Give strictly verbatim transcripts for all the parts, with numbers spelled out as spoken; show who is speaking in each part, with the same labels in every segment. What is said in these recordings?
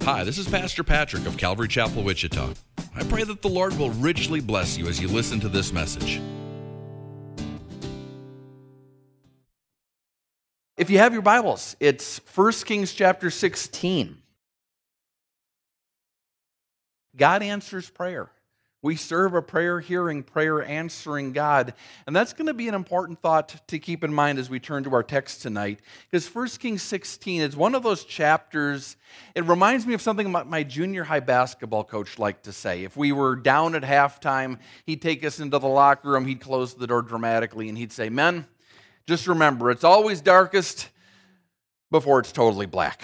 Speaker 1: Hi, this is Pastor Patrick of Calvary Chapel, Wichita. I pray that the Lord will richly bless you as you listen to this message.
Speaker 2: If you have your Bibles, it's First Kings chapter sixteen. God answers prayer. We serve a prayer-hearing, prayer-answering God. And that's going to be an important thought to keep in mind as we turn to our text tonight. Because First Kings sixteen is one of those chapters, it reminds me of something my junior high basketball coach liked to say. If we were down at halftime, he'd take us into the locker room, he'd close the door dramatically, and he'd say, "Men, just remember, it's always darkest before it's totally black."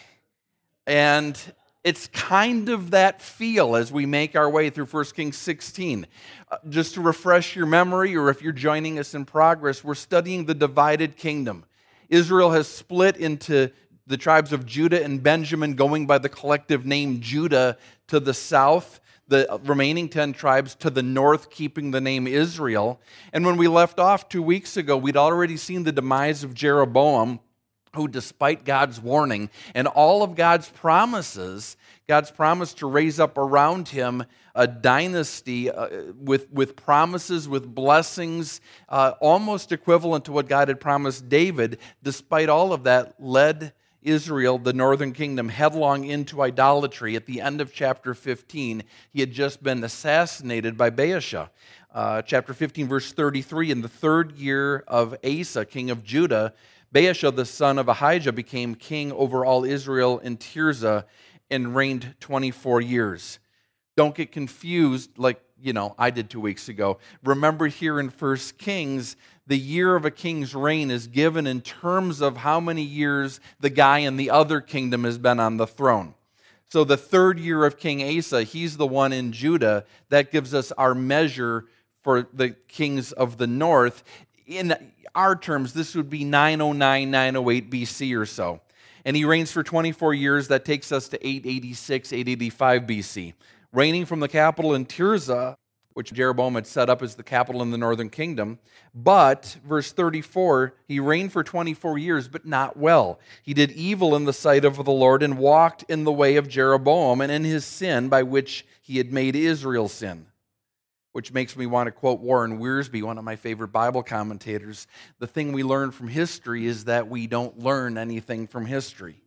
Speaker 2: And it's kind of that feel as we make our way through First Kings sixteen. Uh, just to refresh your memory, or if you're joining us in progress, we're studying the divided kingdom. Israel has split into the tribes of Judah and Benjamin, going by the collective name Judah to the south, the remaining ten tribes to the north, keeping the name Israel. And when we left off two weeks ago, we'd already seen the demise of Jeroboam, who, despite God's warning and all of God's promises, God's promise to raise up around him a dynasty uh, with, with promises, with blessings, uh, almost equivalent to what God had promised David, despite all of that, led Israel, the northern kingdom, headlong into idolatry. At the end of chapter fifteen, he had just been assassinated by Baasha. Uh, chapter fifteen, verse thirty-three, in the third year of Asa, king of Judah, Baasha, the son of Ahijah, became king over all Israel in Tirzah and reigned twenty-four years. Don't get confused like, you know, I did two weeks ago. Remember, here in First Kings, the year of a king's reign is given in terms of how many years the guy in the other kingdom has been on the throne. So the third year of King Asa, he's the one in Judah. That gives us our measure for the kings of the north. In our terms, this would be nine oh nine, nine oh eight B C or so. And he reigns for twenty-four years. That takes us to eight eighty-six, eight eighty-five B C. Reigning from the capital in Tirzah, which Jeroboam had set up as the capital in the northern kingdom. But, verse thirty-four, he reigned for twenty-four years, but not well. He did evil in the sight of the Lord and walked in the way of Jeroboam and in his sin by which he had made Israel sin. Which makes me want to quote Warren Wiersbe, one of my favorite Bible commentators. The thing we learn from history is that we don't learn anything from history.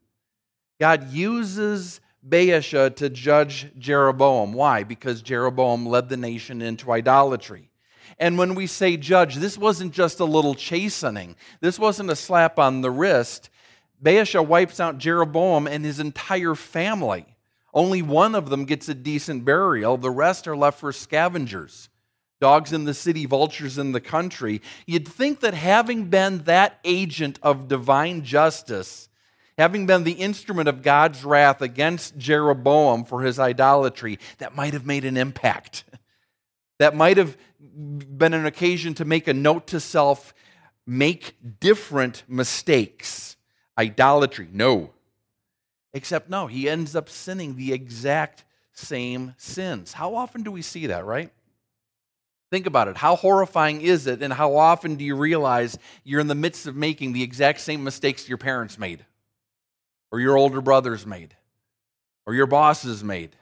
Speaker 2: God uses Baasha to judge Jeroboam. Why? Because Jeroboam led the nation into idolatry. And when we say judge, this wasn't just a little chastening. This wasn't a slap on the wrist. Baasha wipes out Jeroboam and his entire family. Only one of them gets a decent burial. The rest are left for scavengers. Dogs in the city, vultures in the country. You'd think that having been that agent of divine justice, having been the instrument of God's wrath against Jeroboam for his idolatry, that might have made an impact. That might have been an occasion to make a note to self, make different mistakes. Idolatry, no. Except no, he ends up sinning the exact same sins. How often do we see that, right? Think about it. How horrifying is it, and how often do you realize you're in the midst of making the exact same mistakes your parents made, or your older brothers made, or your bosses made?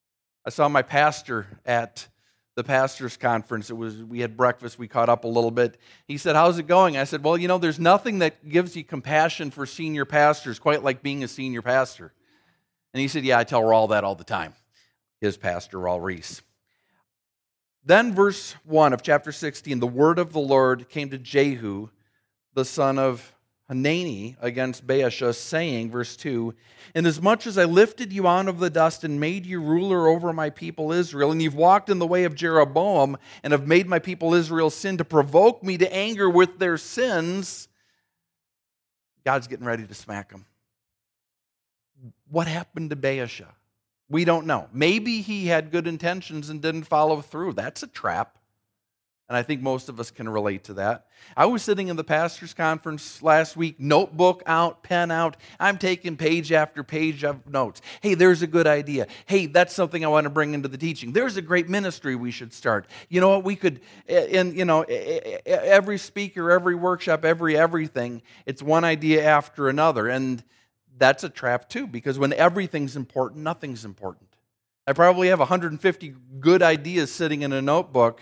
Speaker 2: I saw my pastor at the pastor's conference. It was we had breakfast, we caught up a little bit. He said, "How's it going?" I said, "Well, you know, there's nothing that gives you compassion for senior pastors quite like being a senior pastor." And he said, "Yeah, I tell Raul that all the time." His pastor, Raul Reese. Then verse one of chapter sixteen, the word of the Lord came to Jehu, the son of Hanani, against Baasha, saying, verse two, "Inasmuch as I lifted you out of the dust and made you ruler over my people Israel, and you've walked in the way of Jeroboam and have made my people Israel sin to provoke me to anger with their sins," God's getting ready to smack them. What happened to Baasha? We don't know. Maybe he had good intentions and didn't follow through. That's a trap. And I think most of us can relate to that. I was sitting in the pastor's conference last week, notebook out, pen out. I'm taking page after page of notes. Hey, there's a good idea. Hey, that's something I want to bring into the teaching. There's a great ministry we should start. You know what, we could, and you know, every speaker, every workshop, every everything, it's one idea after another. And that's a trap too, because when everything's important, nothing's important. I probably have one hundred fifty good ideas sitting in a notebook,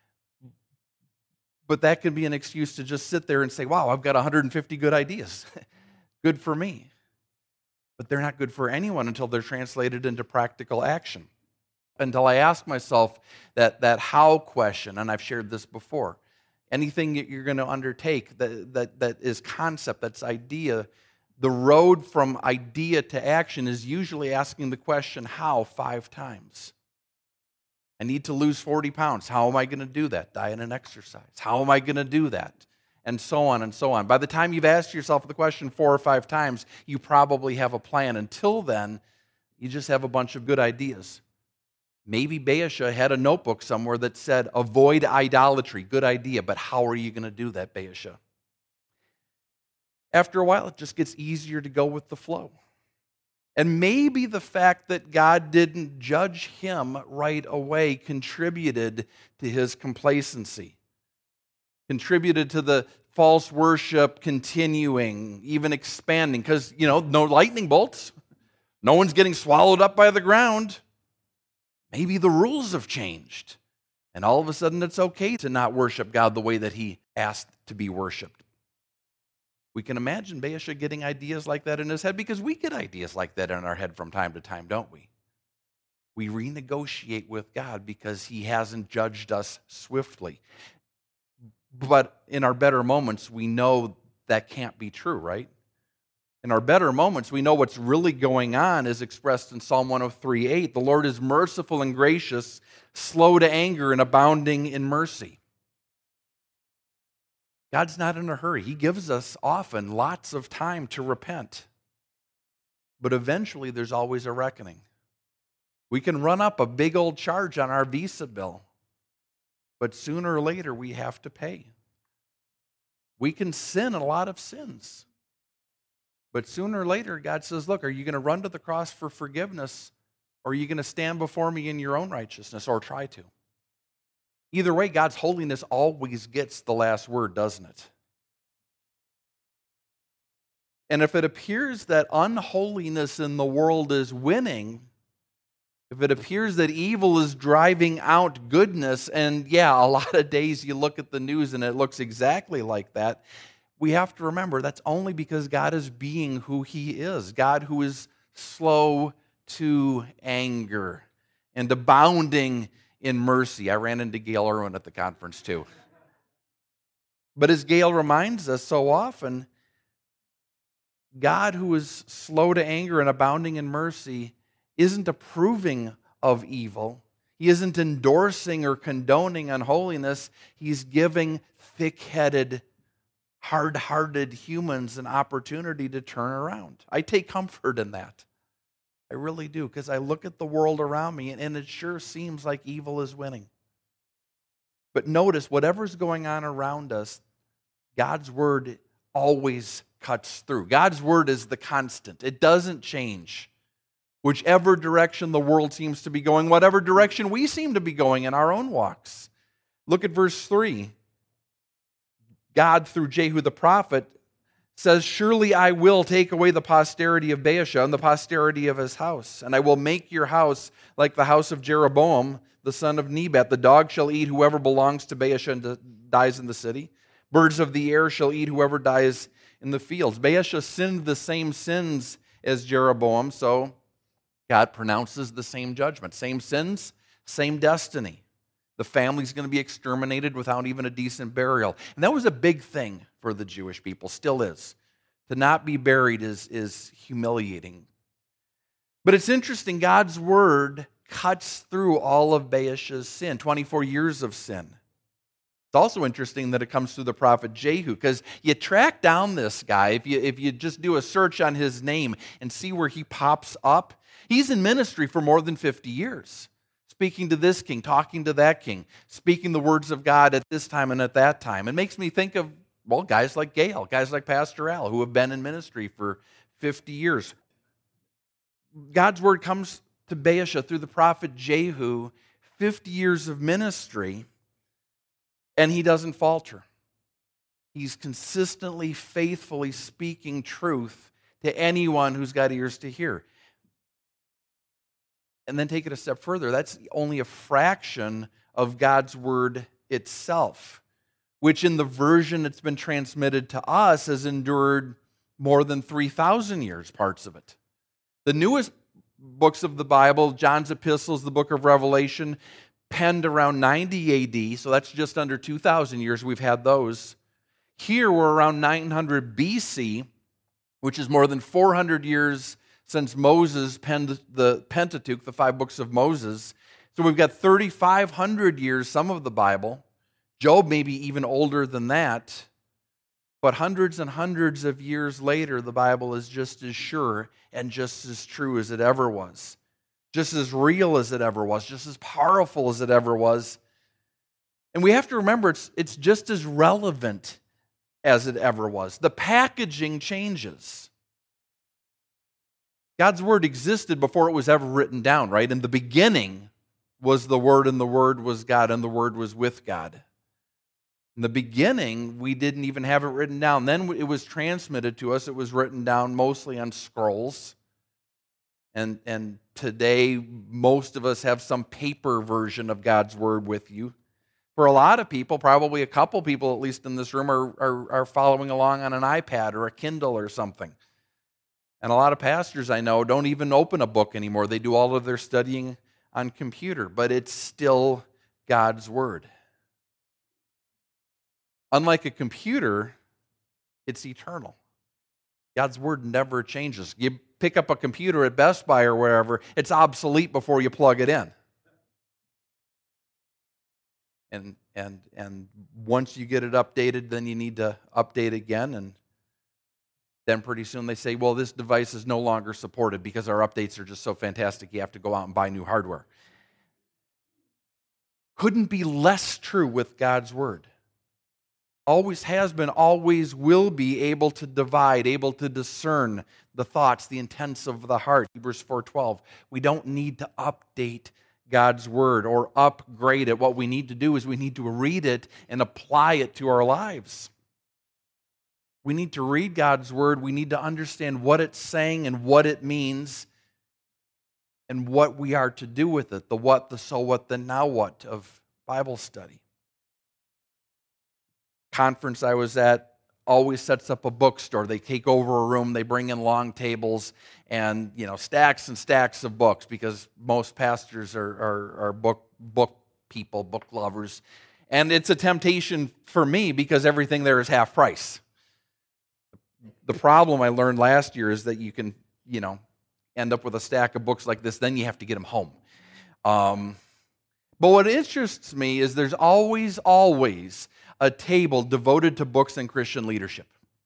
Speaker 2: but that could be an excuse to just sit there and say, wow, I've got one hundred fifty good ideas. Good for me. But they're not good for anyone until they're translated into practical action. Until I ask myself that, that how question, and I've shared this before. Anything that you're going to undertake that, that, that is concept, that's idea, the road from idea to action is usually asking the question, how, five times. I need to lose forty pounds. How am I going to do that? Diet and exercise. How am I going to do that? And so on and so on. By the time you've asked yourself the question four or five times, you probably have a plan. Until then, you just have a bunch of good ideas. Maybe Baasha had a notebook somewhere that said, avoid idolatry. Good idea, but how are you going to do that, Baasha? After a while, it just gets easier to go with the flow. And maybe the fact that God didn't judge him right away contributed to his complacency, contributed to the false worship continuing, even expanding, because, you know, no lightning bolts. No one's getting swallowed up by the ground. Maybe the rules have changed, and all of a sudden it's okay to not worship God the way that he asked to be worshiped. We can imagine Baasha getting ideas like that in his head, because we get ideas like that in our head from time to time, don't we? We renegotiate with God because he hasn't judged us swiftly. But in our better moments, we know that can't be true, right? In our better moments, we know what's really going on is expressed in Psalm one oh three eight. The Lord is merciful and gracious, slow to anger and abounding in mercy. God's not in a hurry. He gives us often lots of time to repent. But eventually, there's always a reckoning. We can run up a big old charge on our Visa bill, but sooner or later, we have to pay. We can sin a lot of sins. But sooner or later, God says, look, are you going to run to the cross for forgiveness, or are you going to stand before me in your own righteousness, or try to? Either way, God's holiness always gets the last word, doesn't it? And if it appears that unholiness in the world is winning, if it appears that evil is driving out goodness, and yeah, a lot of days you look at the news and it looks exactly like that, we have to remember that's only because God is being who he is. God who is slow to anger and abounding in mercy. I ran into Gail Irwin at the conference too. But as Gail reminds us so often, God who is slow to anger and abounding in mercy isn't approving of evil. He isn't endorsing or condoning unholiness. He's giving thick-headed, hard-hearted humans an opportunity to turn around. I take comfort in that. I really do, because I look at the world around me and it sure seems like evil is winning. But notice, whatever's going on around us, God's word always cuts through. God's word is the constant. It doesn't change. Whichever direction the world seems to be going, whatever direction we seem to be going in our own walks. Look at verse three. God, through Jehu the prophet, says, surely I will take away the posterity of Baasha and the posterity of his house, and I will make your house like the house of Jeroboam, the son of Nebat. The dog shall eat whoever belongs to Baasha and dies in the city. Birds of the air shall eat whoever dies in the fields. Baasha sinned the same sins as Jeroboam, so God pronounces the same judgment. Same sins, same destiny. The family's going to be exterminated without even a decent burial. And that was a big thing for the Jewish people, still is. To not be buried is, is humiliating. But it's interesting, God's word cuts through all of Baasha's sin, twenty-four years of sin. It's also interesting that it comes through the prophet Jehu, because you track down this guy, if you, if you just do a search on his name and see where he pops up, he's in ministry for more than fifty years. Speaking to this king, talking to that king, speaking the words of God at this time and at that time. It makes me think of, well, guys like Gail, guys like Pastor Al, who have been in ministry for fifty years. God's word comes to Baasha through the prophet Jehu, fifty years of ministry, and he doesn't falter. He's consistently, faithfully speaking truth to anyone who's got ears to hear. And then take it a step further. That's only a fraction of God's word itself, which in the version that's been transmitted to us has endured more than three thousand years, parts of it. The newest books of the Bible, John's epistles, the book of Revelation, penned around ninety A D, so that's just under two thousand years we've had those. Here we're around nine hundred B C, which is more than four hundred years since Moses penned the Pentateuch, the five books of Moses. So we've got thirty-five hundred years, some of the Bible. Job may be even older than that. But hundreds and hundreds of years later, the Bible is just as sure and just as true as it ever was. Just as real as it ever was. Just as powerful as it ever was. And we have to remember it's, it's just as relevant as it ever was. The packaging changes. God's Word existed before it was ever written down, right? In the beginning was the Word, and the Word was God, and the Word was with God. In the beginning, we didn't even have it written down. Then it was transmitted to us. It was written down mostly on scrolls. And, and today, most of us have some paper version of God's Word with you. For a lot of people, probably a couple people, at least in this room, are, are, are following along on an iPad or a Kindle or something. And a lot of pastors I know don't even open a book anymore. They do all of their studying on computer, but it's still God's Word. Unlike a computer, it's eternal. God's Word never changes. You pick up a computer at Best Buy or wherever, it's obsolete before you plug it in. And and and once you get it updated, then you need to update again, and then pretty soon they say, well, this device is no longer supported because our updates are just so fantastic, you have to go out and buy new hardware. Couldn't be less true with God's Word. Always has been, always will be able to divide, able to discern the thoughts, the intents of the heart. Hebrews four twelve. We don't need to update God's Word or upgrade it. What we need to do is we need to read it and apply it to our lives. We need to read God's Word. We need to understand what it's saying and what it means and what we are to do with it. The what, the so what, the now what of Bible study. Conference I was at always sets up a bookstore. They take over a room, they bring in long tables and, you know, stacks and stacks of books because most pastors are, are, are book, book people, book lovers. And it's a temptation for me because everything there is half price. The problem I learned last year is that you can, you know, end up with a stack of books like this, then you have to get them home. Um, but what interests me is there's always, always a table devoted to books and Christian leadership.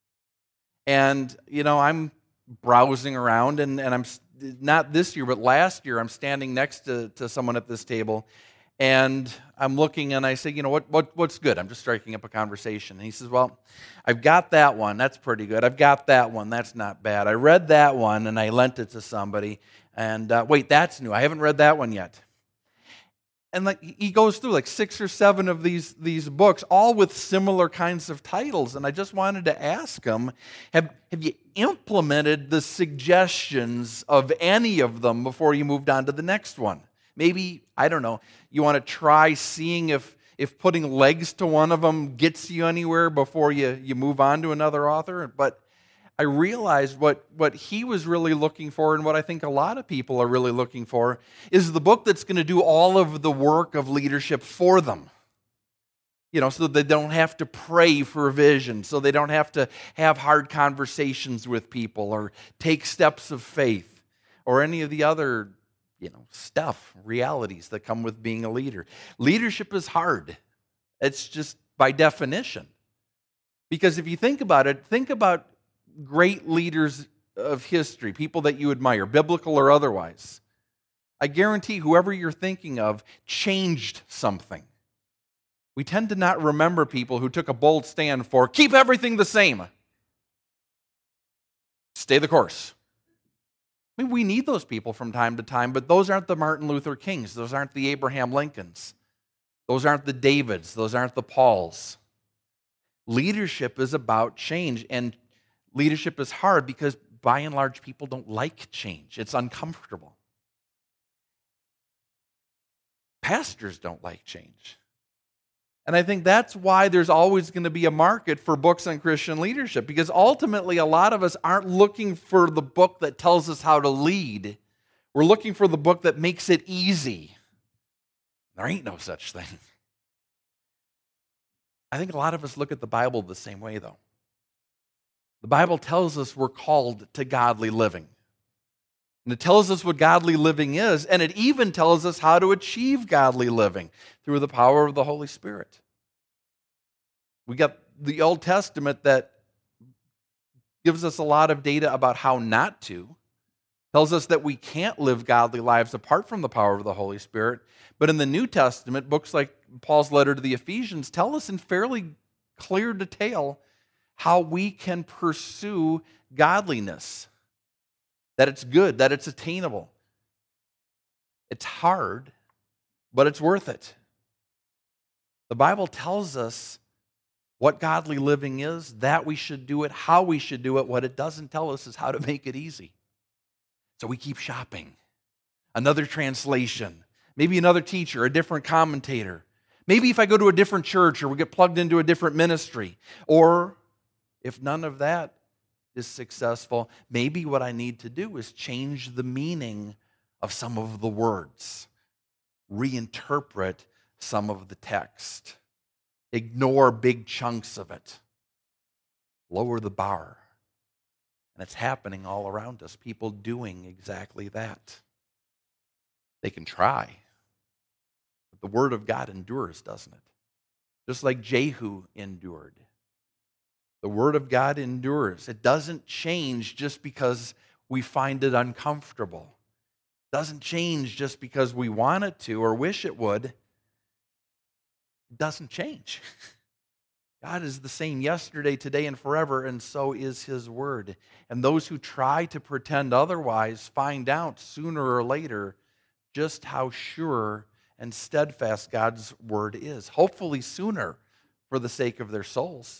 Speaker 2: And, you know, I'm browsing around, and, and I'm, not this year, but last year, I'm standing next to, to someone at this table, and I'm looking, and I say, you know, what, what what's good? I'm just striking up a conversation. And he says, well, I've got that one. That's pretty good. I've got that one. That's not bad. I read that one, and I lent it to somebody. And uh, wait, that's new. I haven't read that one yet. And like he goes through like six or seven of these, these books, all with similar kinds of titles. And I just wanted to ask him, have, have you implemented the suggestions of any of them before you moved on to the next one? Maybe, I don't know, you want to try seeing if, if putting legs to one of them gets you anywhere before you, you move on to another author. But I realized what, what he was really looking for, and what I think a lot of people are really looking for, is the book that's going to do all of the work of leadership for them. You know, so they don't have to pray for vision, so they don't have to have hard conversations with people or take steps of faith or any of the other, you know, stuff, realities that come with being a leader. Leadership is hard. It's just by definition. Because if you think about it, think about great leaders of history, people that you admire, biblical or otherwise. I guarantee whoever you're thinking of changed something. We tend to not remember people who took a bold stand for keep everything the same. Stay the course. I mean, we need those people from time to time, but those aren't the Martin Luther Kings. Those aren't the Abraham Lincolns. Those aren't the Davids. Those aren't the Pauls. Leadership is about change, and leadership is hard because by and large, people don't like change. It's uncomfortable. Pastors don't like change. And I think that's why there's always going to be a market for books on Christian leadership, because ultimately a lot of us aren't looking for the book that tells us how to lead. We're looking for the book that makes it easy. There ain't no such thing. I think a lot of us look at the Bible the same way, though. The Bible tells us we're called to godly living. And it tells us what godly living is, and it even tells us how to achieve godly living through the power of the Holy Spirit. We got the Old Testament that gives us a lot of data about how not to, tells us that we can't live godly lives apart from the power of the Holy Spirit. But in the New Testament, books like Paul's letter to the Ephesians tell us in fairly clear detail how we can pursue godliness. That it's good, that it's attainable. It's hard, but it's worth it. The Bible tells us what godly living is, that we should do it, how we should do it. What it doesn't tell us is how to make it easy. So we keep shopping. Another translation, maybe another teacher, a different commentator. Maybe if I go to a different church or we get plugged into a different ministry. Or if none of that is successful, maybe what I need to do is change the meaning of some of the words, reinterpret some of the text, ignore big chunks of it, lower the bar. And it's happening all around us, people doing exactly that. They can try, but the word of God endures, doesn't it? Just like Jehu endured. The word of God endures. It doesn't change just because we find it uncomfortable. It doesn't change just because we want it to or wish it would. It doesn't change. God is the same yesterday, today, and forever, and so is His word. And those who try to pretend otherwise find out sooner or later just how sure and steadfast God's word is. Hopefully sooner for the sake of their souls.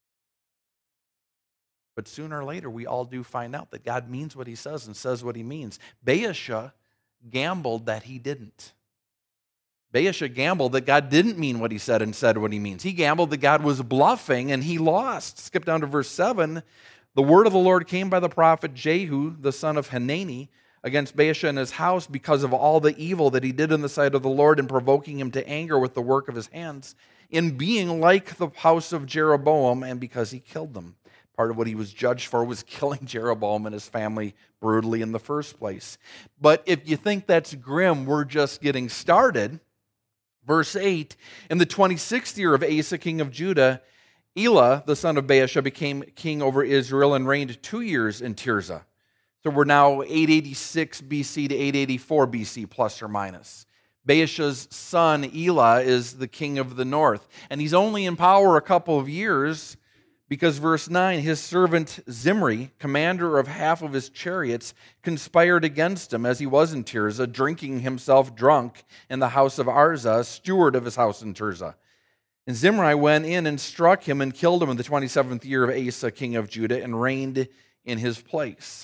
Speaker 2: But sooner or later, we all do find out that God means what He says and says what He means. Baasha gambled that he didn't. Baasha gambled that God didn't mean what He said and said what He means. He gambled that God was bluffing, and he lost. Skip down to verse seven. The word of the Lord came by the prophet Jehu, the son of Hanani, against Baasha and his house because of all the evil that he did in the sight of the Lord in provoking him to anger with the work of his hands, in being like the house of Jeroboam, and because he killed them. Part of what he was judged for was killing Jeroboam and his family brutally in the first place. But if you think that's grim, we're just getting started. Verse eight, in the twenty-sixth year of Asa, king of Judah, Elah, the son of Baasha, became king over Israel and reigned two years in Tirzah. So we're now eight eighty-six B C to eight eighty-four B C, plus or minus. Baasha's son, Elah, is the king of the north. And he's only in power a couple of years because, verse nine, his servant Zimri, commander of half of his chariots, conspired against him as he was in Tirzah, drinking himself drunk in the house of Arza, steward of his house in Tirzah. And Zimri went in and struck him and killed him in the twenty-seventh year of Asa, king of Judah, and reigned in his place.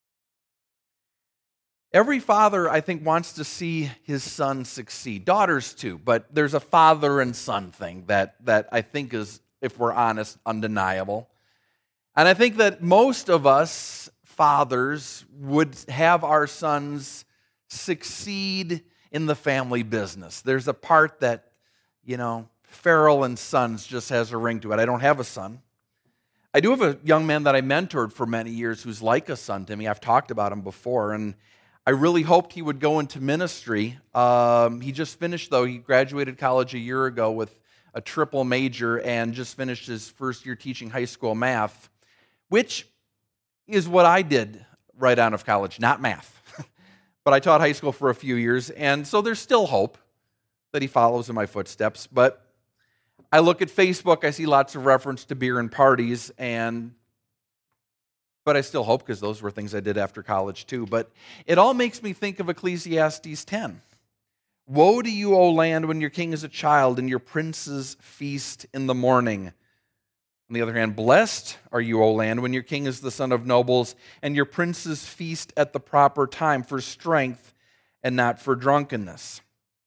Speaker 2: Every father, I think, wants to see his son succeed. Daughters too, but there's a father and son thing that, that I think is, if we're honest, undeniable. And I think that most of us fathers would have our sons succeed in the family business. There's a part that, you know, Farrell and Sons just has a ring to it. I don't have a son. I do have a young man that I mentored for many years who's like a son to me. I've talked about him before, and I really hoped he would go into ministry. Um, he just finished, though. He graduated college a year ago with a triple major and just finished his first year teaching high school math, which is what I did right out of college, not math. But I taught high school for a few years, and so there's still hope that he follows in my footsteps. But I look at Facebook, I see lots of reference to beer and parties, and but I still hope, because those were things I did after college too. But it all makes me think of Ecclesiastes ten. Woe to you, O land, when your king is a child and your princes feast in the morning. On the other hand, blessed are you, O land, when your king is the son of nobles, and your princes feast at the proper time for strength and not for drunkenness.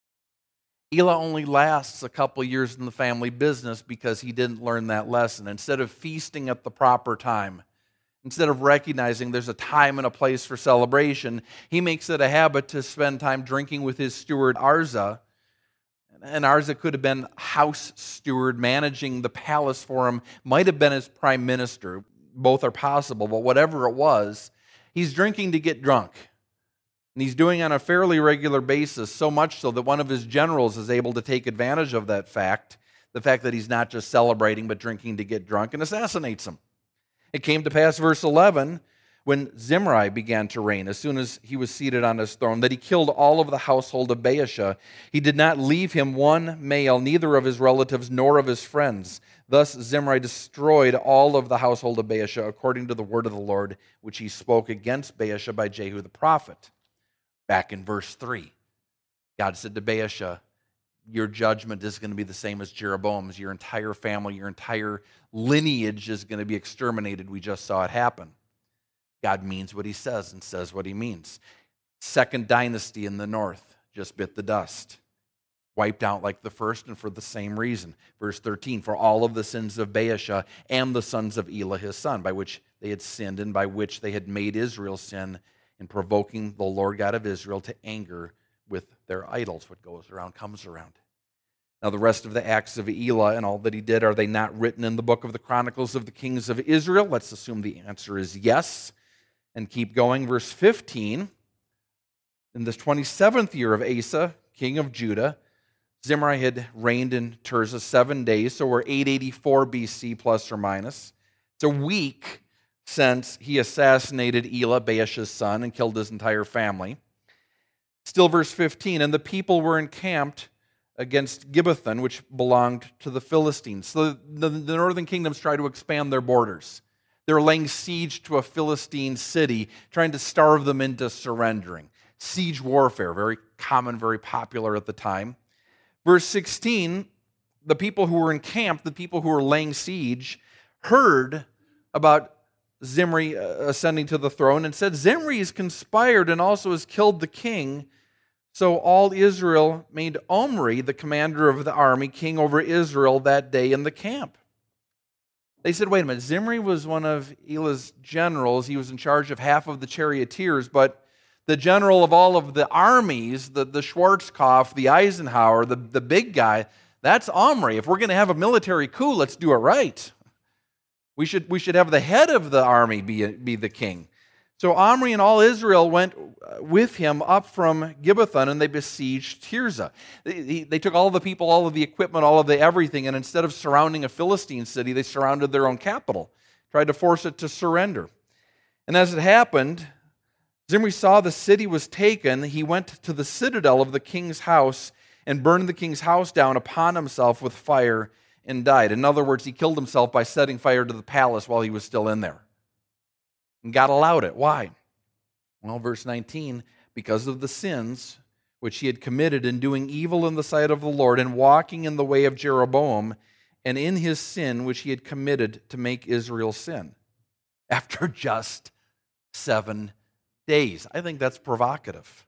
Speaker 2: Elah only lasts a couple years in the family business because he didn't learn that lesson. Instead of feasting at the proper time, instead of recognizing there's a time and a place for celebration, he makes it a habit to spend time drinking with his steward Arza. And Arza could have been house steward, managing the palace for him, might have been his prime minister. Both are possible, but whatever it was, he's drinking to get drunk. And he's doing it on a fairly regular basis, so much so that one of his generals is able to take advantage of that fact, the fact that he's not just celebrating but drinking to get drunk, and assassinates him. It came to pass, verse eleven, when Zimri began to reign, as soon as he was seated on his throne, that he killed all of the household of Baasha. He did not leave him one male, neither of his relatives nor of his friends. Thus Zimri destroyed all of the household of Baasha, according to the word of the Lord, which he spoke against Baasha by Jehu the prophet. Back in verse three, God said to Baasha, your judgment is going to be the same as Jeroboam's. Your entire family, your entire lineage is going to be exterminated. We just saw it happen. God means what he says and says what he means. Second dynasty in the north just bit the dust. Wiped out like the first, and for the same reason. Verse thirteen, for all of the sins of Baasha and the sons of Elah his son, by which they had sinned and by which they had made Israel sin, in provoking the Lord God of Israel to anger with their idols. What goes around comes around. Now the rest of the acts of Elah and all that he did, are they not written in the book of the Chronicles of the Kings of Israel? Let's assume the answer is yes, and keep going. Verse fifteen, in the twenty-seventh year of Asa, king of Judah, Zimri had reigned in Tirzah seven days, so we're eight eighty-four B C plus or minus. It's a week since he assassinated Elah, Baasha's son, and killed his entire family. Still verse fifteen, and the people were encamped against Gibbethon, which belonged to the Philistines. So the, the northern kingdoms try to expand their borders. They're laying siege to a Philistine city, trying to starve them into surrendering. Siege warfare, very common, very popular at the time. Verse sixteen, the people who were encamped, the people who were laying siege, heard about Zimri ascending to the throne and said, Zimri has conspired and also has killed the king. So all Israel made Omri, the commander of the army, king over Israel that day in the camp. They said, wait a minute, Zimri was one of Elah's generals. He was in charge of half of the charioteers, but the general of all of the armies, the, the Schwarzkopf, the Eisenhower, the, the big guy, that's Omri. If we're going to have a military coup, let's do it right. We should, we should have the head of the army be, be the king. So Omri and all Israel went with him up from Gibbethon, and they besieged Tirzah. They, they took all the people, all of the equipment, all of the everything, and instead of surrounding a Philistine city, they surrounded their own capital, tried to force it to surrender. And as it happened, Zimri saw the city was taken. He went to the citadel of the king's house and burned the king's house down upon himself with fire and died. In other words, he killed himself by setting fire to the palace while he was still in there. And God allowed it. Why? Well, verse nineteen, because of the sins which he had committed in doing evil in the sight of the Lord and walking in the way of Jeroboam, and in his sin which he had committed to make Israel sin. After just seven days. I think that's provocative.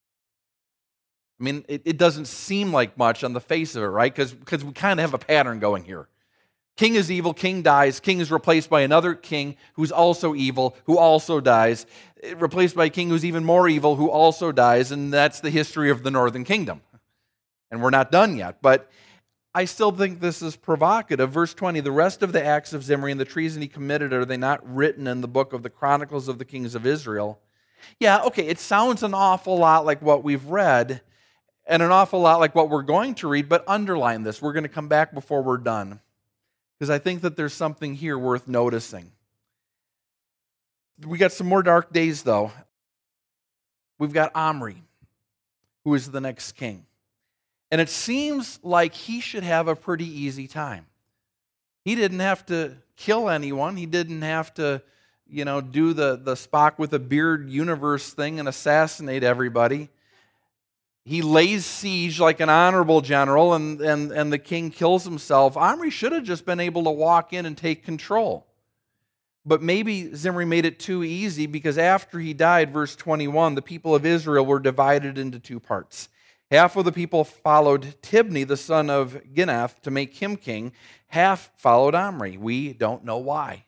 Speaker 2: I mean, it, it doesn't seem like much on the face of it, right? Because because we kind of have a pattern going here. King is evil, king dies, king is replaced by another king who's also evil, who also dies, replaced by a king who's even more evil, who also dies, and that's the history of the northern kingdom. And we're not done yet, but I still think this is provocative. Verse twenty, the rest of the acts of Zimri and the treason he committed, are they not written in the book of the Chronicles of the Kings of Israel? Yeah, okay, it sounds an awful lot like what we've read, and an awful lot like what we're going to read, but underline this. We're going to come back before we're done, because I think that there's something here worth noticing. We got some more dark days, though. We've got Omri, who is the next king. And it seems like he should have a pretty easy time. He didn't have to kill anyone. He didn't have to, you know, do the, the Spock with a beard universe thing and assassinate everybody. He lays siege like an honorable general, and, and, and the king kills himself. Omri should have just been able to walk in and take control. But maybe Zimri made it too easy, because after he died, verse twenty-one, the people of Israel were divided into two parts. Half of the people followed Tibni, the son of Ginath, to make him king. Half followed Omri. We don't know why.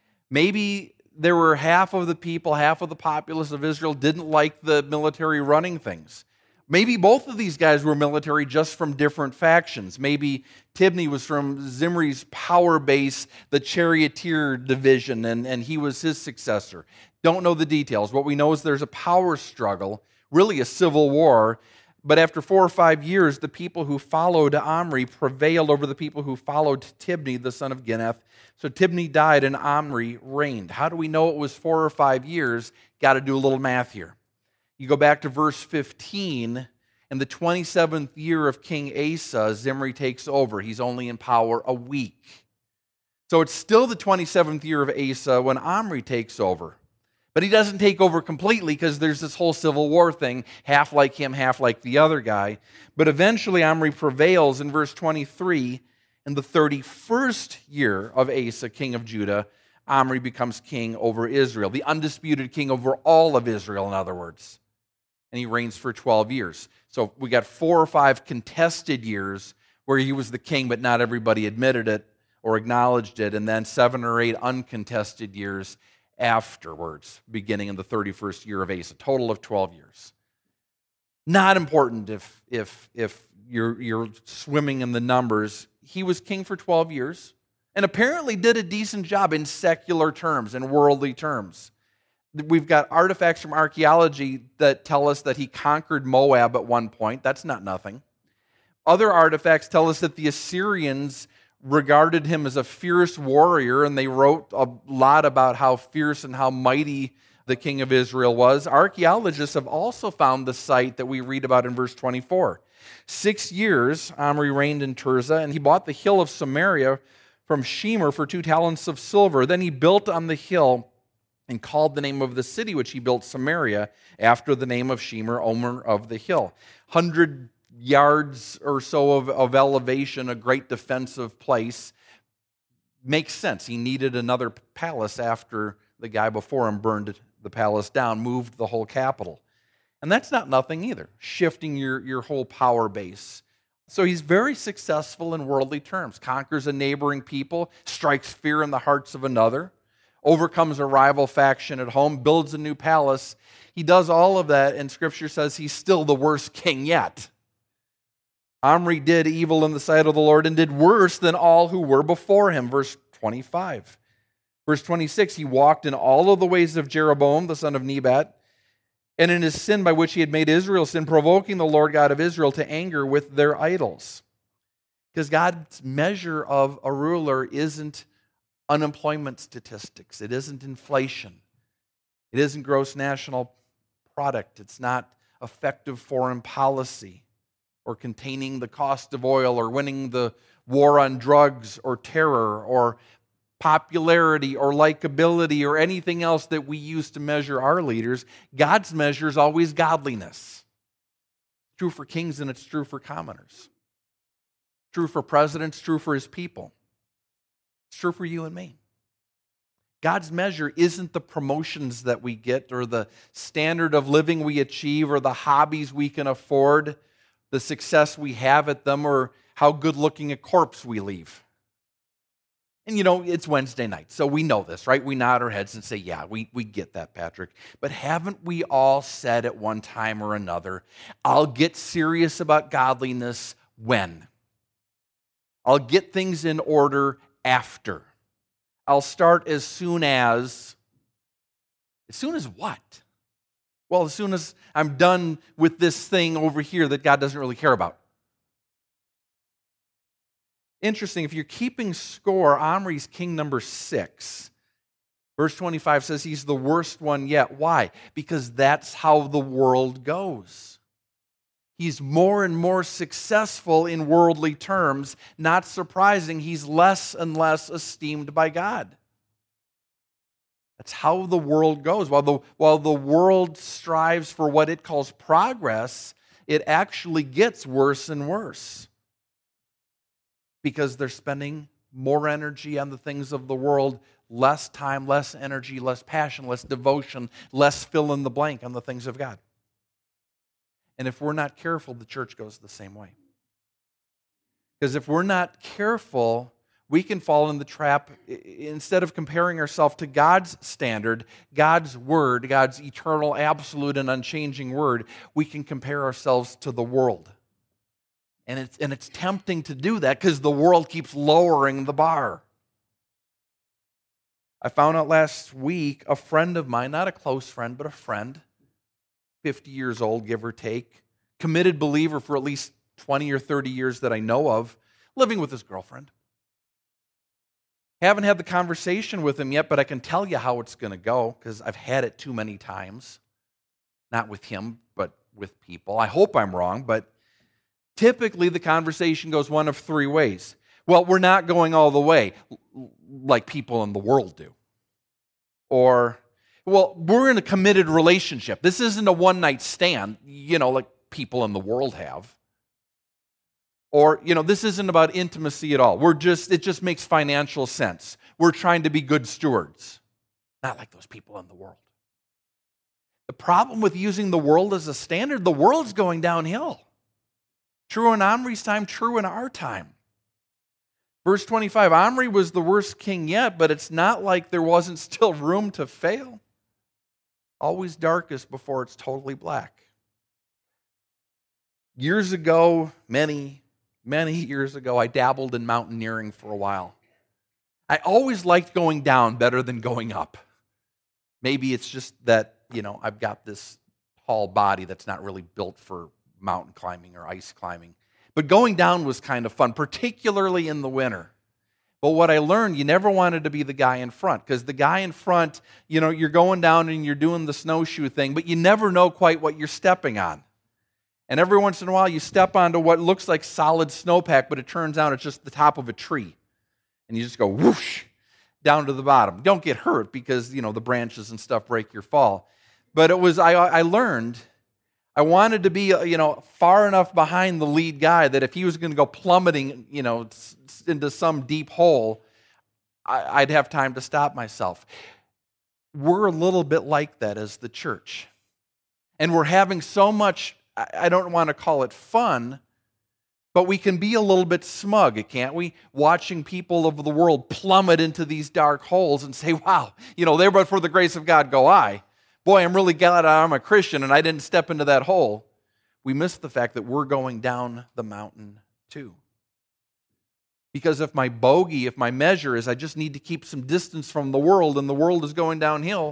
Speaker 2: Maybe there were half of the people, half of the populace of Israel didn't like the military running things. Maybe both of these guys were military, just from different factions. Maybe Tibni was from Zimri's power base, the charioteer division, and, and he was his successor. Don't know the details. What we know is there's a power struggle, really a civil war. But after four or five years, the people who followed Omri prevailed over the people who followed Tibni, the son of Ginath. So Tibni died and Omri reigned. How do we know it was four or five years? Got to do a little math here. You go back to verse fifteen, in the twenty-seventh year of King Asa, Zimri takes over. He's only in power a week. So it's still the twenty-seventh year of Asa when Omri takes over. But he doesn't take over completely, because there's this whole civil war thing, half like him, half like the other guy. But eventually Omri prevails in verse twenty-three. In the thirty-first year of Asa, king of Judah, Omri becomes king over Israel, the undisputed king over all of Israel, in other words. And he reigns for twelve years. So we got four or five contested years where he was the king, but not everybody admitted it or acknowledged it, and then seven or eight uncontested years afterwards, beginning in the thirty-first year of Asa, a total of twelve years. Not important if, if, if you're, you're swimming in the numbers. He was king for twelve years, and apparently did a decent job in secular terms, in worldly terms. We've got artifacts from archaeology that tell us that he conquered Moab at one point. That's not nothing. Other artifacts tell us that the Assyrians regarded him as a fierce warrior, and they wrote a lot about how fierce and how mighty the king of Israel was. Archaeologists have also found the site that we read about in verse twenty-four. Six years Omri reigned in Tirzah, and he bought the hill of Samaria from Shemer for two talents of silver. Then he built on the hill and called the name of the city which he built Samaria after the name of Shemer, owner of the hill. Hundred yards or so of, of elevation, a great defensive place. Makes sense. He needed another palace after the guy before him burned the palace down, moved the whole capital. And that's not nothing either, shifting your, your whole power base. So he's very successful in worldly terms, conquers a neighboring people, strikes fear in the hearts of another, overcomes a rival faction at home, builds a new palace. He does all of that, and Scripture says he's still the worst king yet. Omri did evil in the sight of the Lord and did worse than all who were before him. Verse twenty-five. Verse twenty-six, he walked in all of the ways of Jeroboam, the son of Nebat, and in his sin by which he had made Israel sin, provoking the Lord God of Israel to anger with their idols. Because God's measure of a ruler isn't unemployment statistics. It isn't inflation. It isn't gross national product. It's not effective foreign policy or containing the cost of oil or winning the war on drugs or terror or popularity or likability or anything else that we use to measure our leaders. God's measure is always godliness. It's true for kings and it's true for commoners. It's true for presidents, true for his people. It's true for you and me. God's measure isn't the promotions that we get or the standard of living we achieve or the hobbies we can afford, the success we have at them, or how good-looking a corpse we leave. And you know, it's Wednesday night, so we know this, right? We nod our heads and say, yeah, we, we get that, Patrick. But haven't we all said at one time or another, I'll get serious about godliness when? I'll get things in order after. I'll start as soon as, as soon as what? Well, as soon as I'm done with this thing over here that God doesn't really care about. Interesting, if you're keeping score, Omri's king number six. Verse twenty-five says he's the worst one yet. Why? Because that's how the world goes. He's more and more successful in worldly terms. Not surprising, he's less and less esteemed by God. That's how the world goes. While the, while the world strives for what it calls progress, it actually gets worse and worse because they're spending more energy on the things of the world, less time, less energy, less passion, less devotion, less fill in the blank on the things of God. And if we're not careful, the church goes the same way. Because if we're not careful, we can fall in the trap, instead of comparing ourselves to God's standard, God's word, God's eternal, absolute, and unchanging word, we can compare ourselves to the world. And it's, and it's tempting to do that because the world keeps lowering the bar. I found out last week, a friend of mine, not a close friend, but a friend, fifty years old, give or take, committed believer for at least twenty or thirty years that I know of, living with his girlfriend. Haven't had the conversation with him yet, but I can tell you how it's going to go because I've had it too many times. Not with him, but with people. I hope I'm wrong, but typically the conversation goes one of three ways. Well, we're not going all the way like people in the world do. Or, well, we're in a committed relationship. This isn't a one-night stand, you know, like people in the world have. Or, you know, this isn't about intimacy at all. We're just, it just makes financial sense. We're trying to be good stewards. Not like those people in the world. The problem with using the world as a standard, the world's going downhill. True in Omri's time, true in our time. Verse twenty-five, Omri was the worst king yet, but it's not like there wasn't still room to fail. Always darkest before it's totally black. Years ago, many Many years ago, I dabbled in mountaineering for a while. I always liked going down better than going up. Maybe it's just that, you know, I've got this tall body that's not really built for mountain climbing or ice climbing. But going down was kind of fun, particularly in the winter. But what I learned, you never wanted to be the guy in front, because the guy in front, you know, you're going down and you're doing the snowshoe thing, but you never know quite what you're stepping on. And every once in a while, you step onto what looks like solid snowpack, but it turns out it's just the top of a tree. And you just go whoosh down to the bottom. Don't get hurt because, you know, the branches and stuff break your fall. But it was, I, I learned, I wanted to be, you know, far enough behind the lead guy that if he was going to go plummeting, you know, into some deep hole, I, I'd have time to stop myself. We're a little bit like that as the church. And we're having so much, I don't want to call it fun, but we can be a little bit smug, can't we? Watching people of the world plummet into these dark holes and say, wow, you know, there but for the grace of God go I. Boy, I'm really glad I'm a Christian and I didn't step into that hole. We miss the fact that we're going down the mountain too. Because if my bogey, if my measure is I just need to keep some distance from the world and the world is going downhill,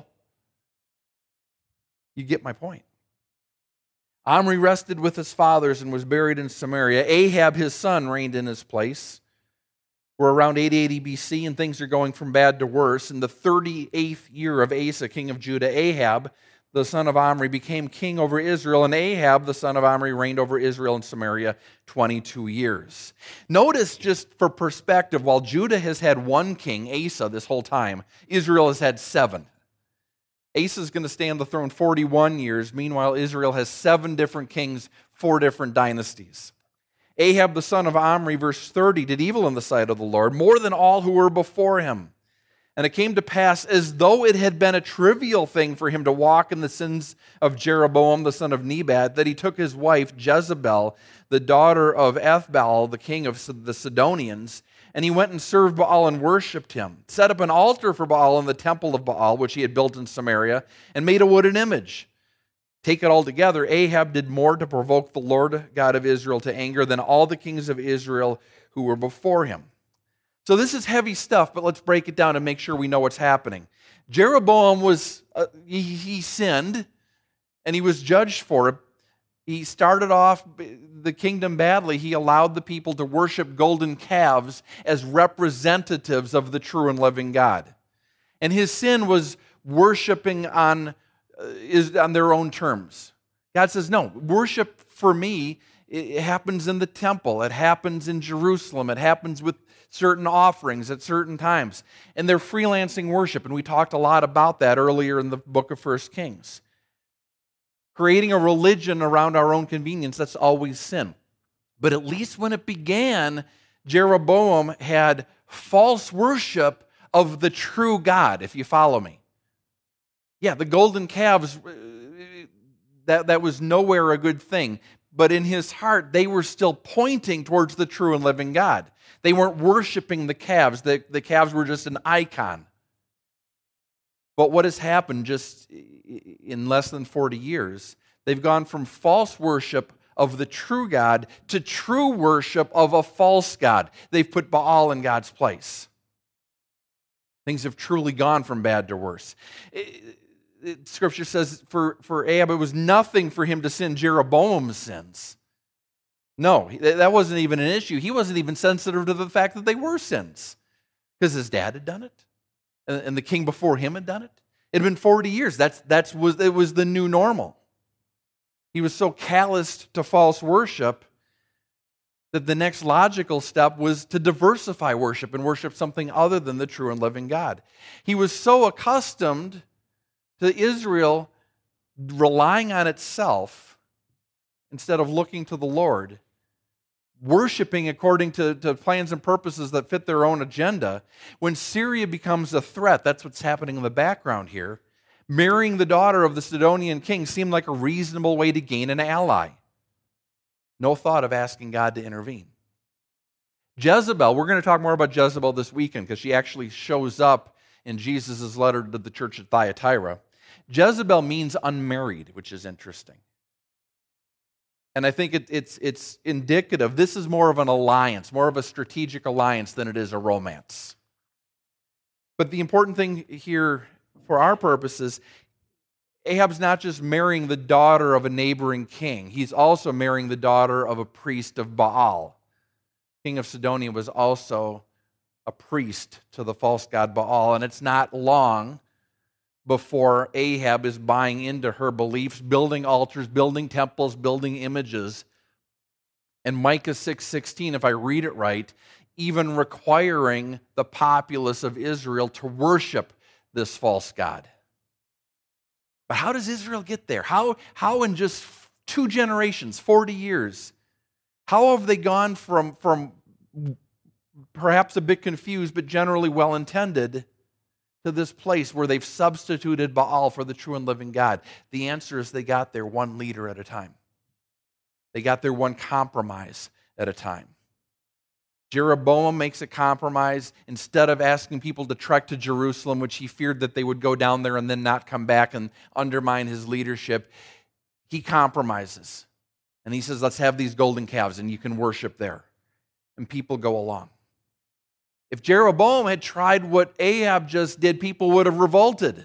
Speaker 2: you get my point. Omri rested with his fathers and was buried in Samaria. Ahab, his son, reigned in his place. We're around eight eighty B C, and things are going from bad to worse. In the thirty-eighth year of Asa, king of Judah, Ahab, the son of Omri, became king over Israel, and Ahab, the son of Omri, reigned over Israel and Samaria twenty-two years. Notice, just for perspective, while Judah has had one king, Asa, this whole time, Israel has had seven. Asa is going to stay on the throne forty-one years. Meanwhile, Israel has seven different kings, four different dynasties. Ahab, the son of Omri, verse thirty, did evil in the sight of the Lord, more than all who were before him. And it came to pass, as though it had been a trivial thing for him to walk in the sins of Jeroboam, the son of Nebat, that he took his wife, Jezebel, the daughter of Ethbaal, the king of the Sidonians, and he went and served Baal and worshipped him, set up an altar for Baal in the temple of Baal, which he had built in Samaria, and made a wooden image. Take it all together, Ahab did more to provoke the Lord God of Israel to anger than all the kings of Israel who were before him. So this is heavy stuff, but let's break it down and make sure we know what's happening. Jeroboam was, uh, he, he sinned, and he was judged for it. He started off the kingdom badly. He allowed the people to worship golden calves as representatives of the true and living God. And his sin was worshiping on, uh, is on their own terms. God says, no, worship for me, it happens in the temple. It happens in Jerusalem. It happens with certain offerings at certain times. And they're freelancing worship, and we talked a lot about that earlier in the book of First Kings. Creating a religion around our own convenience, that's always sin. But at least when it began, Jeroboam had false worship of the true God, if you follow me. Yeah, the golden calves, that, that was nowhere a good thing. But in his heart, they were still pointing towards the true and living God. They weren't worshiping the calves. The, the calves were just an icon. But what has happened just in less than forty years, they've gone from false worship of the true God to true worship of a false God. They've put Baal in God's place. Things have truly gone from bad to worse. It, it, scripture says for, for Ahab, it was nothing for him to sin Jeroboam's sins. No, that wasn't even an issue. He wasn't even sensitive to the fact that they were sins because his dad had done it. And the king before him had done it. It had been forty years. That's, that's was, it was the new normal. He was so calloused to false worship that the next logical step was to diversify worship and worship something other than the true and living God. He was so accustomed to Israel relying on itself instead of looking to the Lord, worshiping according to, to plans and purposes that fit their own agenda. When Syria becomes a threat, that's what's happening in the background here, marrying the daughter of the Sidonian king seemed like a reasonable way to gain an ally. No thought of asking God to intervene. Jezebel, we're going to talk more about Jezebel this weekend because she actually shows up in Jesus' letter to the church at Thyatira. Jezebel means unmarried, which is interesting. And I think it, it's, it's indicative. This is more of an alliance, more of a strategic alliance than it is a romance. But the important thing here for our purposes, Ahab's not just marrying the daughter of a neighboring king. He's also marrying the daughter of a priest of Baal. King of Sidonia was also a priest to the false god Baal. And it's not long before Ahab is buying into her beliefs, building altars, building temples, building images. And Micah six sixteen, if I read it right, even requiring the populace of Israel to worship this false god. But how does Israel get there? How, how in just two generations, forty years, how have they gone from, from perhaps a bit confused, but generally well-intended, to this place where they've substituted Baal for the true and living God? The answer is they got there one leader at a time. They got there one compromise at a time. Jeroboam makes a compromise. Instead of asking people to trek to Jerusalem, which he feared that they would go down there and then not come back and undermine his leadership, he compromises. And he says, let's have these golden calves and you can worship there. And people go along. If Jeroboam had tried what Ahab just did, people would have revolted.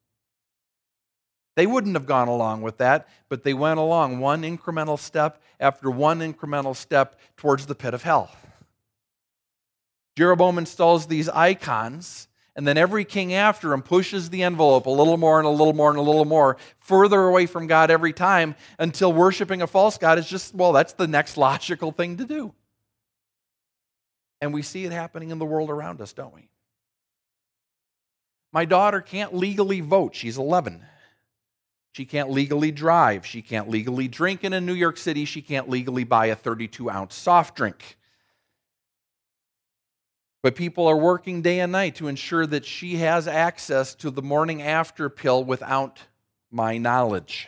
Speaker 2: They wouldn't have gone along with that, but they went along one incremental step after one incremental step towards the pit of hell. Jeroboam installs these icons, and then every king after him pushes the envelope a little more and a little more and a little more, further away from God every time, until worshiping a false god is just, well, that's the next logical thing to do. And we see it happening in the world around us, don't we? My daughter can't legally vote. She's eleven. She can't legally drive. She can't legally drink. And in New York City, she can't legally buy a thirty-two ounce soft drink. But people are working day and night to ensure that she has access to the morning after pill without my knowledge.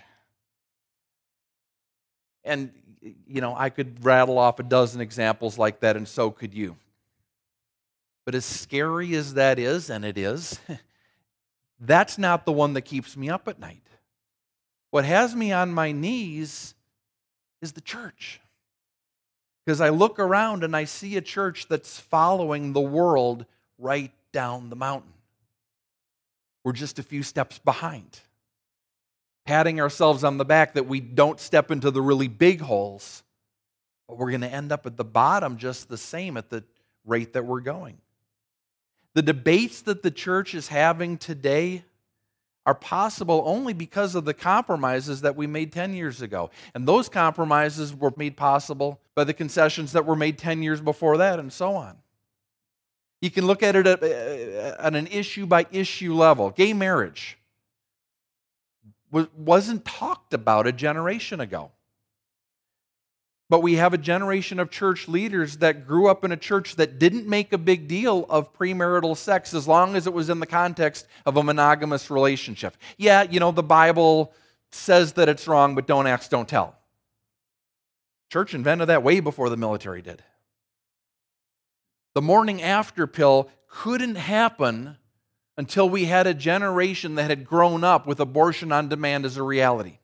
Speaker 2: And, you know, I could rattle off a dozen examples like that, and so could you. But as scary as that is, and it is, that's not the one that keeps me up at night. What has me on my knees is the church. Because I look around and I see a church that's following the world right down the mountain. We're just a few steps behind, patting ourselves on the back that we don't step into the really big holes, but we're going to end up at the bottom just the same at the rate that we're going. The debates that the church is having today are possible only because of the compromises that we made ten years ago. And those compromises were made possible by the concessions that were made ten years before that, and so on. You can look at it at, at an issue-by-issue level. Gay marriage. was, wasn't talked about a generation ago. But we have a generation of church leaders that grew up in a church that didn't make a big deal of premarital sex as long as it was in the context of a monogamous relationship. Yeah, you know, the Bible says that it's wrong, but don't ask, don't tell. Church invented that way before the military did. The morning after pill couldn't happen until we had a generation that had grown up with abortion on demand as a reality.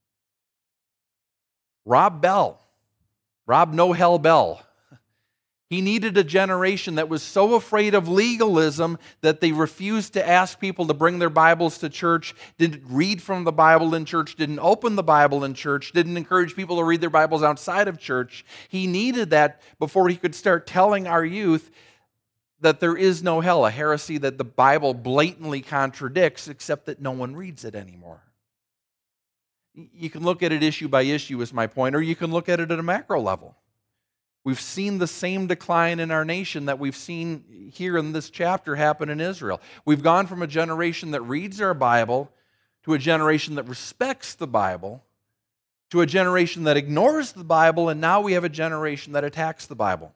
Speaker 2: Rob Bell, Rob No Hell Bell, he needed a generation that was so afraid of legalism that they refused to ask people to bring their Bibles to church, didn't read from the Bible in church, didn't open the Bible in church, didn't encourage people to read their Bibles outside of church. He needed that before he could start telling our youth that there is no hell, a heresy that the Bible blatantly contradicts, except that no one reads it anymore. You can look at it issue by issue, is my point, or you can look at it at a macro level. We've seen the same decline in our nation that we've seen here in this chapter happen in Israel. We've gone from a generation that reads our Bible to a generation that respects the Bible to a generation that ignores the Bible, and now we have a generation that attacks the Bible.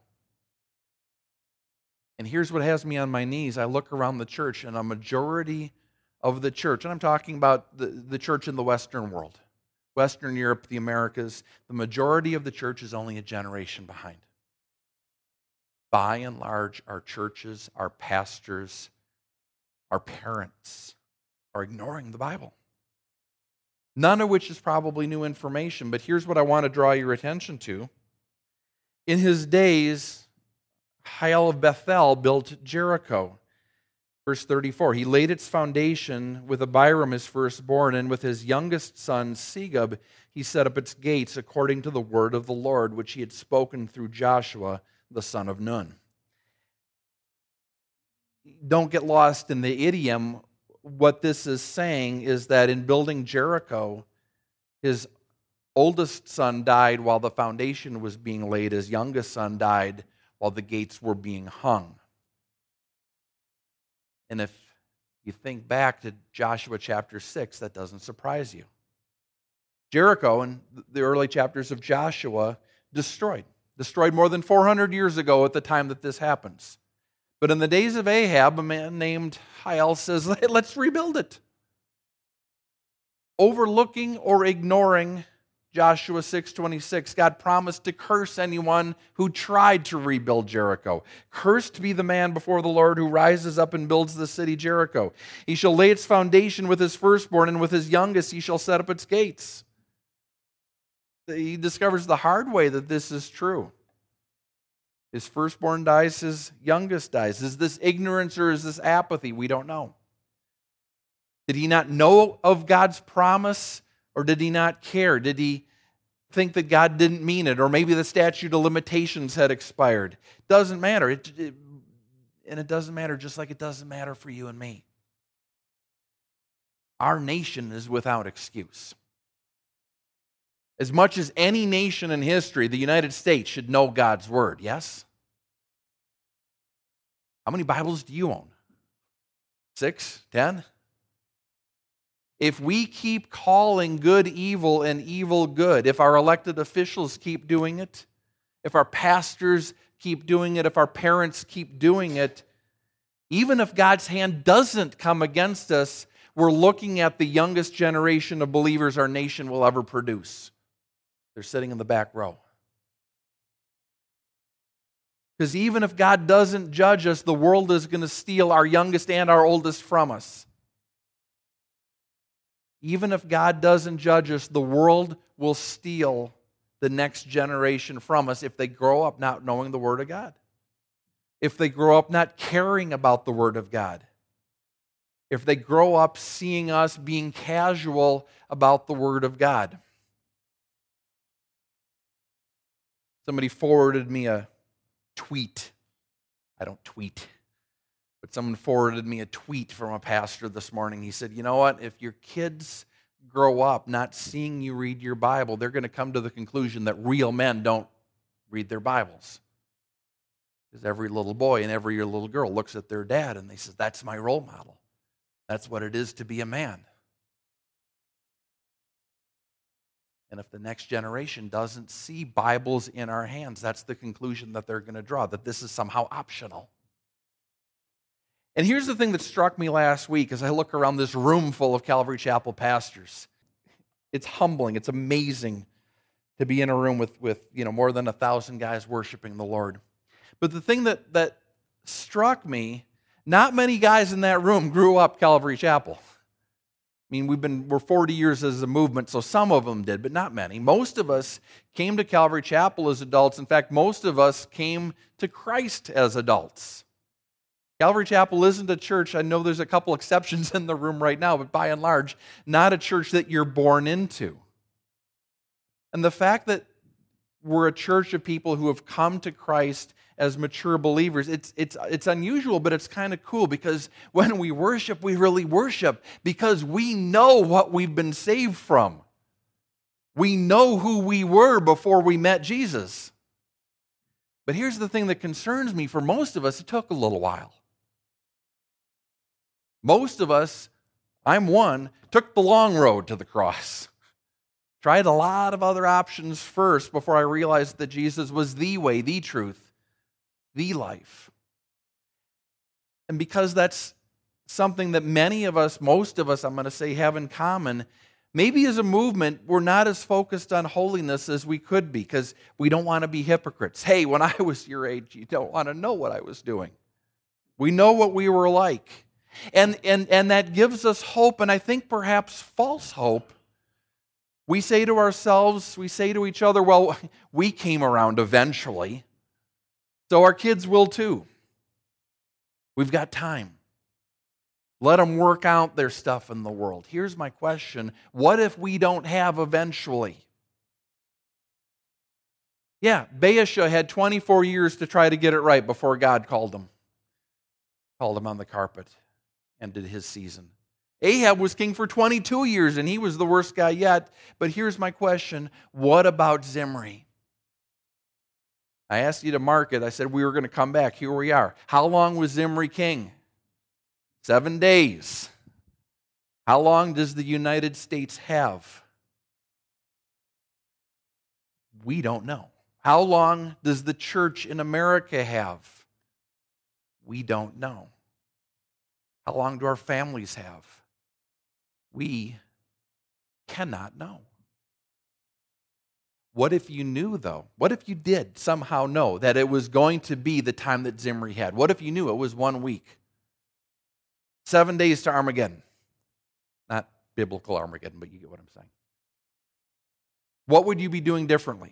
Speaker 2: And here's what has me on my knees. I look around the church, and a majority of the church, and I'm talking about the, the church in the Western world, Western Europe, the Americas, the majority of the church is only a generation behind. By and large, our churches, our pastors, our parents are ignoring the Bible. None of which is probably new information, but here's what I want to draw your attention to. In his days, Hiel of Bethel built Jericho. Verse thirty-four, he laid its foundation with Abiram his firstborn, and with his youngest son Segub he set up its gates according to the word of the Lord, which he had spoken through Joshua the son of Nun. Don't get lost in the idiom. What this is saying is that in building Jericho, his oldest son died while the foundation was being laid. His youngest son died while the gates were being hung. And if you think back to Joshua chapter six, that doesn't surprise you. Jericho, in the early chapters of Joshua, destroyed. Destroyed more than four hundred years ago at the time that this happens. But in the days of Ahab, a man named Hiel says, let's rebuild it. Overlooking or ignoring Joshua six twenty-six, God promised to curse anyone who tried to rebuild Jericho. Cursed be the man before the Lord who rises up and builds the city Jericho. He shall lay its foundation with his firstborn, and with his youngest he shall set up its gates. He discovers the hard way that this is true. His firstborn dies, his youngest dies. Is this ignorance or is this apathy? We don't know. Did he not know of God's promise? Or did he not care? Did he think that God didn't mean it? Or maybe the statute of limitations had expired? Doesn't matter. It, it, and it doesn't matter just like it doesn't matter for you and me. Our nation is without excuse. As much as any nation in history, the United States should know God's word, yes? How many Bibles do you own? Six? Ten? If we keep calling good evil and evil good, if our elected officials keep doing it, if our pastors keep doing it, if our parents keep doing it, even if God's hand doesn't come against us, we're looking at the youngest generation of believers our nation will ever produce. They're sitting in the back row. Because even if God doesn't judge us, the world is going to steal our youngest and our oldest from us. Even if God doesn't judge us, the world will steal the next generation from us if they grow up not knowing the Word of God. If they grow up not caring about the Word of God. If they grow up seeing us being casual about the Word of God. Somebody forwarded me a tweet. I don't tweet. But someone forwarded me a tweet from a pastor this morning. He said, you know what? If your kids grow up not seeing you read your Bible, they're going to come to the conclusion that real men don't read their Bibles. Because every little boy and every little girl looks at their dad and they say, that's my role model. That's what it is to be a man. And if the next generation doesn't see Bibles in our hands, that's the conclusion that they're going to draw, that this is somehow optional. And here's the thing that struck me last week as I look around this room full of Calvary Chapel pastors. It's humbling. It's amazing to be in a room with, with you know, more than a thousand guys worshiping the Lord. But the thing that, that struck me, not many guys in that room grew up Calvary Chapel. I mean, we've been, we're forty years as a movement, so some of them did, but not many. Most of us came to Calvary Chapel as adults. In fact, most of us came to Christ as adults. Calvary Chapel isn't a church, I know there's a couple exceptions in the room right now, but by and large, not a church that you're born into. And the fact that we're a church of people who have come to Christ as mature believers, it's, it's, it's unusual, but it's kind of cool because when we worship, we really worship because we know what we've been saved from. We know who we were before we met Jesus. But here's the thing that concerns me. For most of us, it took a little while. Most of us, I'm one, took the long road to the cross. Tried a lot of other options first before I realized that Jesus was the way, the truth, the life. And because that's something that many of us, most of us, I'm going to say, have in common, maybe as a movement, we're not as focused on holiness as we could be because we don't want to be hypocrites. Hey, when I was your age, you don't want to know what I was doing. We know what we were like. And, and, and that gives us hope, and I think perhaps false hope. We say to ourselves, we say to each other, well, we came around eventually, so our kids will too. We've got time. Let them work out their stuff in the world. Here's my question. What if we don't have eventually? Yeah, Baasha had twenty-four years to try to get it right before God called him. Called him on the carpet. Ended his season. Ahab was king for twenty-two years, and he was the worst guy yet. But here's my question. What about Zimri? I asked you to mark it. I said we were going to come back. Here we are. How long was Zimri king? Seven days. How long does the United States have? We don't know. How long does the church in America have? We don't know. How long do our families have? We cannot know. What if you knew, though? What if you did somehow know that it was going to be the time that Zimri had? What if you knew it was one week? Seven days to Armageddon. Not biblical Armageddon, but you get what I'm saying. What would you be doing differently?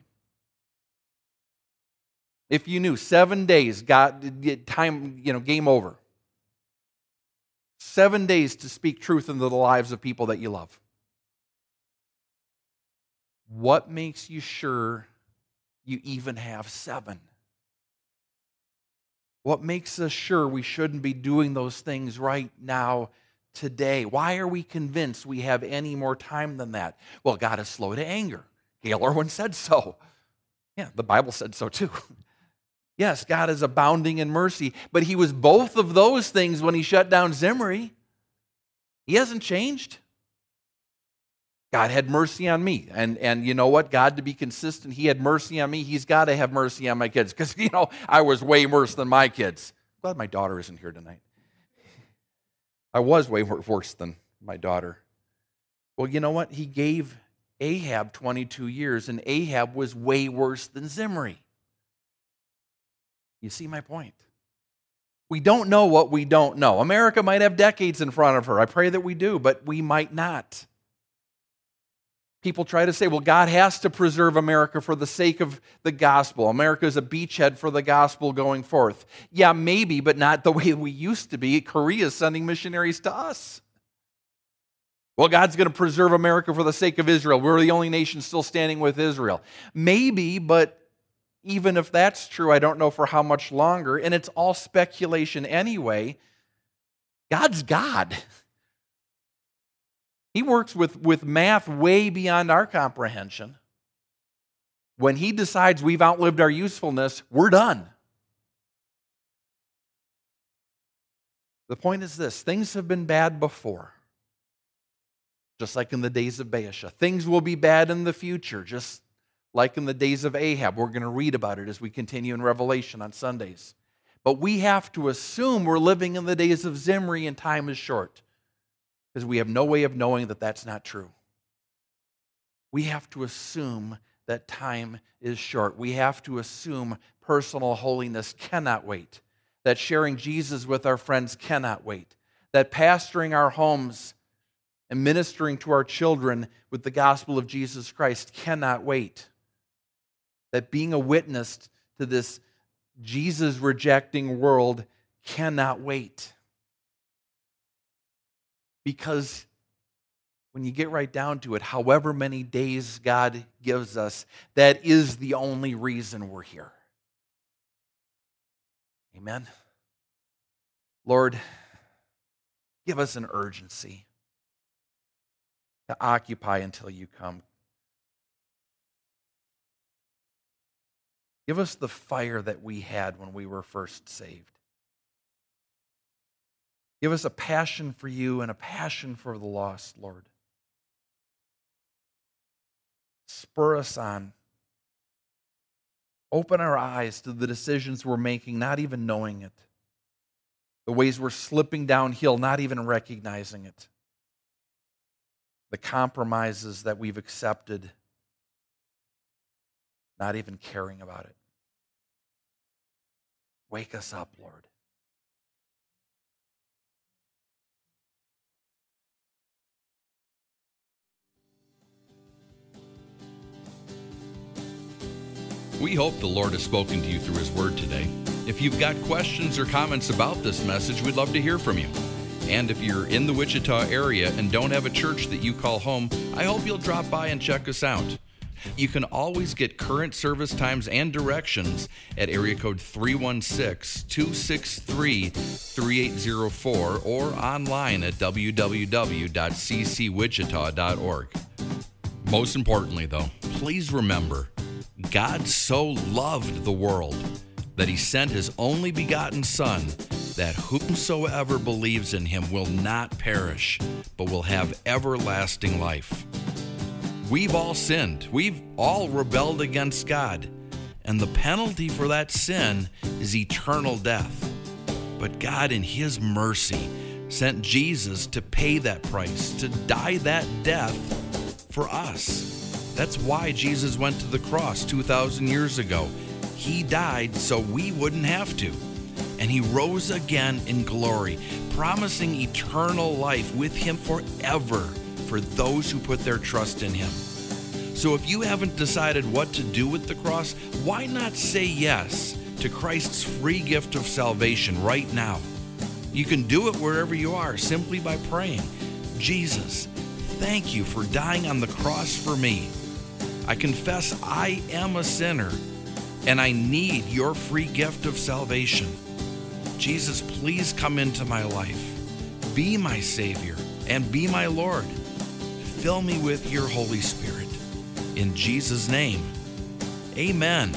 Speaker 2: If you knew seven days, got time, you know, game over. Seven days to speak truth into the lives of people that you love. What makes you sure you even have seven? What makes us sure we shouldn't be doing those things right now, today? Why are we convinced we have any more time than that? Well, God is slow to anger. Gail Irwin said so. Yeah, the Bible said so too. Yes, God is abounding in mercy, but he was both of those things when he shut down Zimri. He hasn't changed. God had mercy on me. And, and you know what? God, to be consistent, he had mercy on me. He's got to have mercy on my kids because, you know, I was way worse than my kids. I'm glad my daughter isn't here tonight. I was way worse than my daughter. Well, you know what? He gave Ahab twenty-two years, and Ahab was way worse than Zimri. You see my point? We don't know what we don't know. America might have decades in front of her. I pray that we do, but we might not. People try to say, well, God has to preserve America for the sake of the gospel. America is a beachhead for the gospel going forth. Yeah, maybe, but not the way we used to be. Korea is sending missionaries to us. Well, God's going to preserve America for the sake of Israel. We're the only nation still standing with Israel. Maybe, but even if that's true, I don't know for how much longer, and it's all speculation anyway. God's God. He works with, with math way beyond our comprehension. When he decides we've outlived our usefulness, we're done. The point is this: things have been bad before. just like in the days of Baasha. Things will be bad in the future, just like in the days of Ahab. We're going to read about it as we continue in Revelation on Sundays. But we have to assume we're living in the days of Zimri and time is short, because we have no way of knowing that that's not true. We have to assume that time is short. We have to assume personal holiness cannot wait, that sharing Jesus with our friends cannot wait, that pastoring our homes and ministering to our children with the gospel of Jesus Christ cannot wait, that being a witness to this Jesus-rejecting world cannot wait. Because when you get right down to it, however many days God gives us, that is the only reason we're here. Amen. Lord, give us an urgency to occupy until you come. Give us the fire that we had when we were first saved. Give us a passion for you and a passion for the lost, Lord. Spur us on. Open our eyes to the decisions we're making, not even knowing it. The ways we're slipping downhill, not even recognizing it. The compromises that we've accepted, not even caring about it. Wake us up, Lord.
Speaker 1: We hope the Lord has spoken to you through His Word today. If you've got questions or comments about this message, we'd love to hear from you. And if you're in the Wichita area and don't have a church that you call home, I hope you'll drop by and check us out. You can always get current service times and directions at area code three one six, two six three, three eight zero four or online at w w w dot c c wichita dot org. Most importantly, though, please remember, God so loved the world that He sent His only begotten Son, that whomsoever believes in Him will not perish, but will have everlasting life. We've all sinned. We've all rebelled against God. And the penalty for that sin is eternal death. But God, in His mercy, sent Jesus to pay that price, to die that death for us. That's why Jesus went to the cross two thousand years ago. He died so we wouldn't have to. And He rose again in glory, promising eternal life with Him forever for those who put their trust in Him. So if you haven't decided what to do with the cross, why not say yes to Christ's free gift of salvation right now? You can do it wherever you are simply by praying, Jesus, thank you for dying on the cross for me. I confess I am a sinner and I need your free gift of salvation. Jesus, please come into my life. Be my Savior and be my Lord. Fill me with your Holy Spirit. In Jesus' name, amen.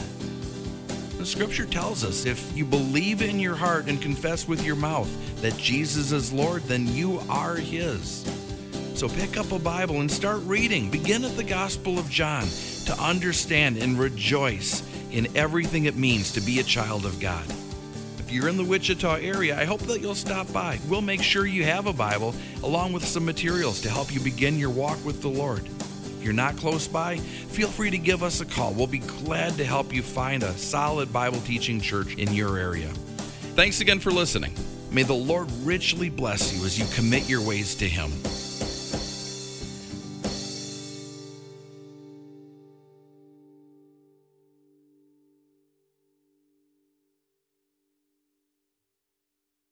Speaker 1: The Scripture tells us if you believe in your heart and confess with your mouth that Jesus is Lord, then you are His. So pick up a Bible and start reading. Begin at the Gospel of John to understand and rejoice in everything it means to be a child of God. If you're in the Wichita area, I hope that you'll stop by. We'll make sure you have a Bible along with some materials to help you begin your walk with the Lord. If you're not close by, feel free to give us a call. We'll be glad to help you find a solid Bible teaching church in your area. Thanks again for listening. May the Lord richly bless you as you commit your ways to Him.